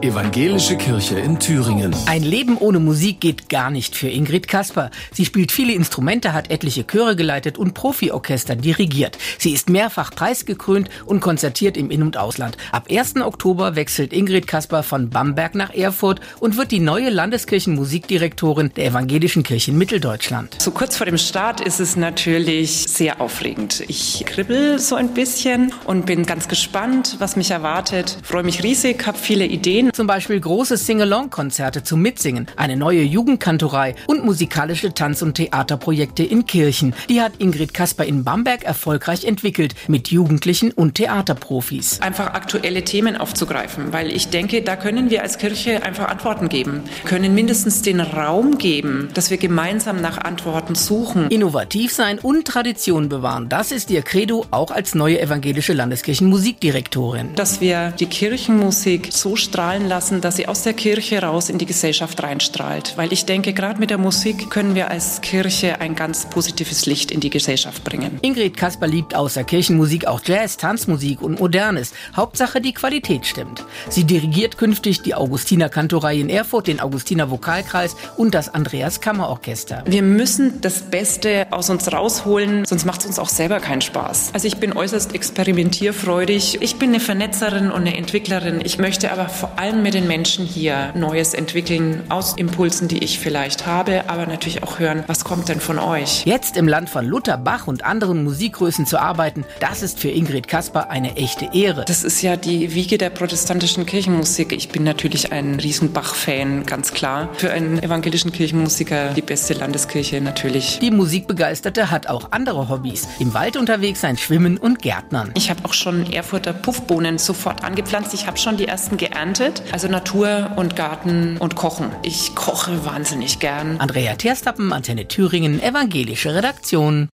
Evangelische Kirche in Thüringen. Ein Leben ohne Musik geht gar nicht für Ingrid Kasper. Sie spielt viele Instrumente, hat etliche Chöre geleitet und Profiorchester dirigiert. Sie ist mehrfach preisgekrönt und konzertiert im In- und Ausland. Ab 1. Oktober wechselt Ingrid Kasper von Bamberg nach Erfurt und wird die neue Landeskirchenmusikdirektorin der Evangelischen Kirche in Mitteldeutschland. So kurz vor dem Start ist es natürlich sehr aufregend. Ich kribbel so ein bisschen und bin ganz gespannt, was mich erwartet. Freue mich riesig, habe viele Ideen. Zum Beispiel große Sing-Along-Konzerte zum Mitsingen, eine neue Jugendkantorei und musikalische Tanz- und Theaterprojekte in Kirchen. Die hat Ingrid Kasper in Bamberg erfolgreich entwickelt, mit Jugendlichen und Theaterprofis. Einfach aktuelle Themen aufzugreifen, weil ich denke, da können wir als Kirche einfach Antworten geben, können mindestens den Raum geben, dass wir gemeinsam nach Antworten suchen. Innovativ sein und Tradition bewahren, das ist ihr Credo, auch als neue evangelische Landeskirchenmusikdirektorin. Dass wir die Kirchenmusik so strahlen lassen, dass sie aus der Kirche raus in die Gesellschaft reinstrahlt. Weil ich denke, gerade mit der Musik können wir als Kirche ein ganz positives Licht in die Gesellschaft bringen. Ingrid Kasper liebt außer Kirchenmusik auch Jazz, Tanzmusik und Modernes. Hauptsache die Qualität stimmt. Sie dirigiert künftig die Augustiner-Kantorei in Erfurt, den Augustiner-Vokalkreis und das Andreas-Kammerorchester. Wir müssen das Beste aus uns rausholen, sonst macht es uns auch selber keinen Spaß. Also ich bin äußerst experimentierfreudig. Ich bin eine Vernetzerin und eine Entwicklerin. Ich möchte aber vor allem mit den Menschen hier Neues entwickeln, aus Impulsen, die ich vielleicht habe, aber natürlich auch hören, was kommt denn von euch? Jetzt im Land von Luther, Bach und anderen Musikgrößen zu arbeiten, das ist für Ingrid Kasper eine echte Ehre. Das ist ja die Wiege der protestantischen Kirchenmusik. Ich bin natürlich ein riesen Bach-Fan, ganz klar. Für einen evangelischen Kirchenmusiker die beste Landeskirche natürlich. Die Musikbegeisterte hat auch andere Hobbys. Im Wald unterwegs sein, Schwimmen und Gärtnern. Ich habe auch schon Erfurter Puffbohnen sofort angepflanzt. Ich habe schon die ersten geerntet. Also Natur und Garten und Kochen. Ich koche wahnsinnig gern. Andrea Terstappen, Antenne Thüringen, evangelische Redaktion.